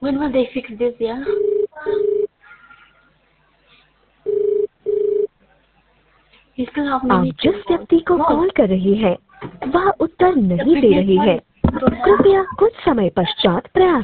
When will they fix this, yeah? You still have आप many जिस calls. व्यक्ति को No. कॉल कर रही हैं वह उत्तर नहीं दे previous रही one है। don't have. कृपया कुछ समय पश्चात प्रयास